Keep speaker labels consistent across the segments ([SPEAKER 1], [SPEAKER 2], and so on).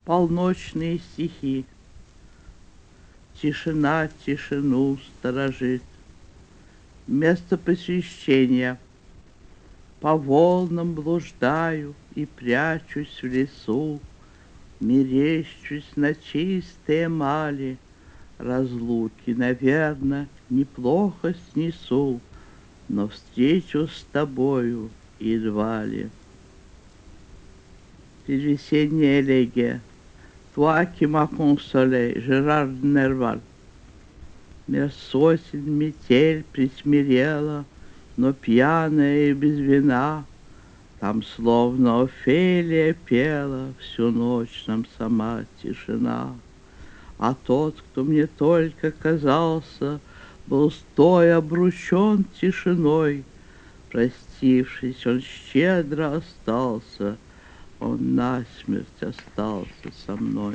[SPEAKER 1] полночные стихи. Тишина тишину сторожит. Место посвящения. По волнам блуждаю и прячусь в лесу, мерещусь на чистой эмали. Разлуки, наверно, неплохо снесу, но встречу с тобою едва ли. Предвесенняя элегия. Toi qui m'as consolé, Жерар Нерваль. Меж сосен метель присмирела, но пьяная и без вина. Там словно Офелия пела, всю ночь нам сама тишина. А тот, кто мне только казался, был стой обручен тишиной. Простившись, он щедро остался, он насмерть остался со мной.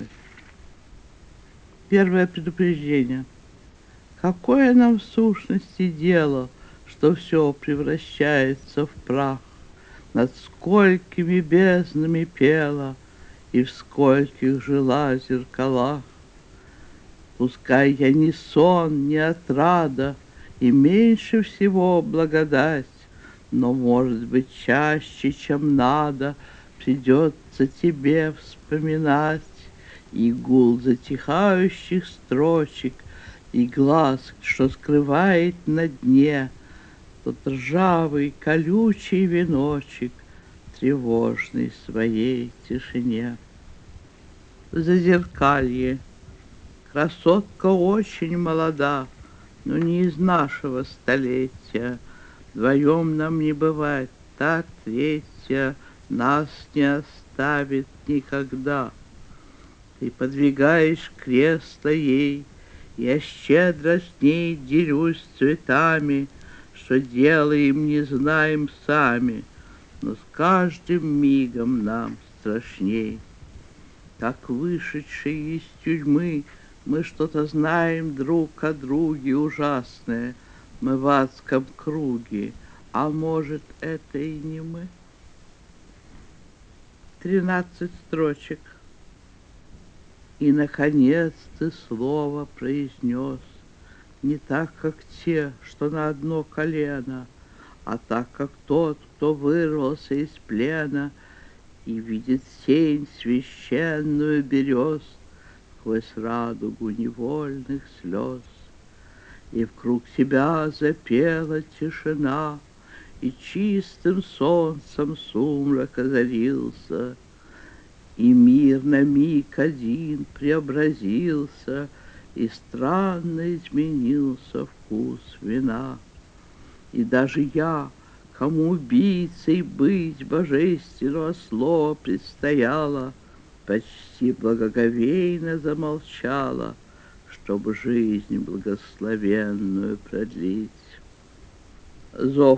[SPEAKER 1] Первое предупреждение. Какое нам в сущности дело, что все превращается в прах? Над сколькими безднами пела и в скольких жила зеркалах. Пускай я не сон, не отрада, и меньше всего благодать, но, может быть, чаще, чем надо, придется тебе вспоминать и гул затихающих строчек, и глаз, что скрывает на дне тот ржавый колючий веночек, тревожный в своей тишине. Зазеркалье. Красотка очень молода, но не из нашего столетия. Вдвоем нам не бывать, та третья нас не оставит никогда. Ты подвигаешь кресло ей, я щедро с ней делюсь цветами, что делаем, не знаем сами, но с каждым мигом нам страшней. Как вышедшие из тюрьмы, мы что-то знаем друг о друге ужасное. Мы в адском круге, а может, это и не мы? 13 строчек. И, наконец, ты слово произнес, не так, как те, что на одно колено, а так, как тот, кто вырвался из плена и видит сень священную берез сквозь радугу невольных слез. И вкруг себя запела тишина, и чистым солнцем сумрак озарился, и мир на миг один преобразился, и странно изменился вкус вина. И даже я, кому убийцей быть божественного слова предстояло, почти благоговейно замолчала, чтобы жизнь благословенную продлить. Зов.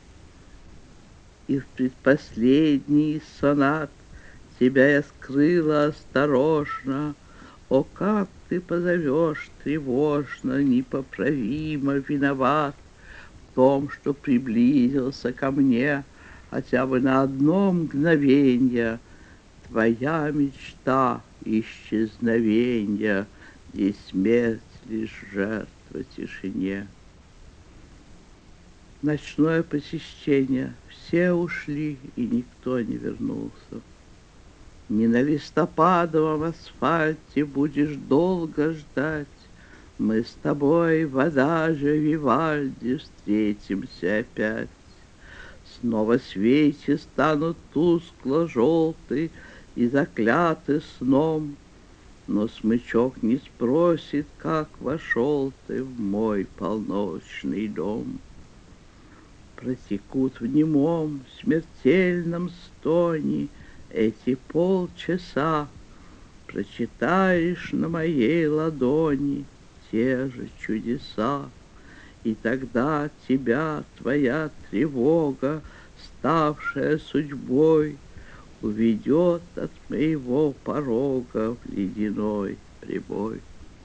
[SPEAKER 1] И в предпоследний сонат тебя я скрыла осторожно. О, как ты позовешь тревожно, непоправимо виноват в том, что приблизился ко мне хотя бы на одно мгновенье твоя мечта исчезновенья, и смерть лишь жертва тишине. Ночное посещение. Все ушли, и никто не вернулся. Не на листопадовом асфальте будешь долго ждать. Мы с тобой в адаже Вивальди встретимся опять. Снова свечи станут тускло-желты и закляты сном, но смычок не спросит, как вошел ты в мой полночный дом. Протекут в немом смертельном стоне эти полчаса, прочитаешь на моей ладони те же чудеса, и тогда тебя твоя тревога, ставшая судьбой, уведет от моего порога в ледяной прибой.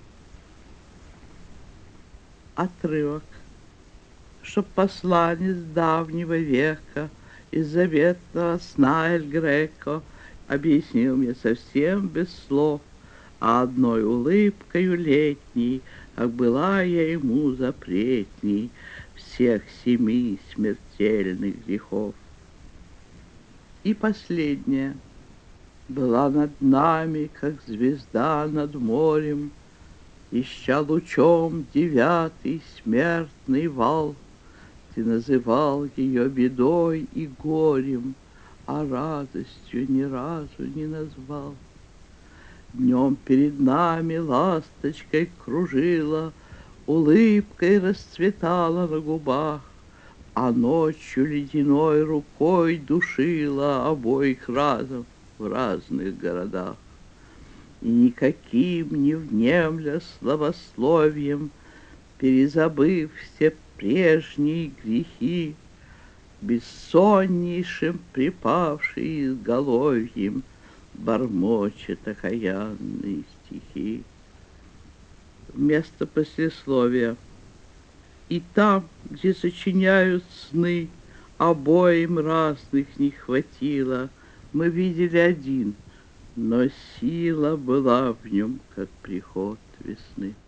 [SPEAKER 1] Отрывок. Чтоб посланец давнего века из заветного сна Эль Греко объяснил мне совсем без слов, а одной улыбкою летней, как была я ему запретней всех 7 смертельных грехов. И последняя была над нами, как звезда над морем, ища лучом 9 смертный вал. Ты называл ее бедой и горем, а радостью ни разу не назвал. Днем перед нами ласточкой кружила, улыбкой расцветала на губах, а ночью ледяной рукой душила обоих разом в разных городах. И никаким не внемля славословием, перезабыв все прежние грехи, бессоннейшим припавший изголовьем бормочет окаянные стихи. Вместо послесловия. И там, где сочиняют сны, обоим разных не хватило. Мы видели один, но сила была в нем, как приход весны.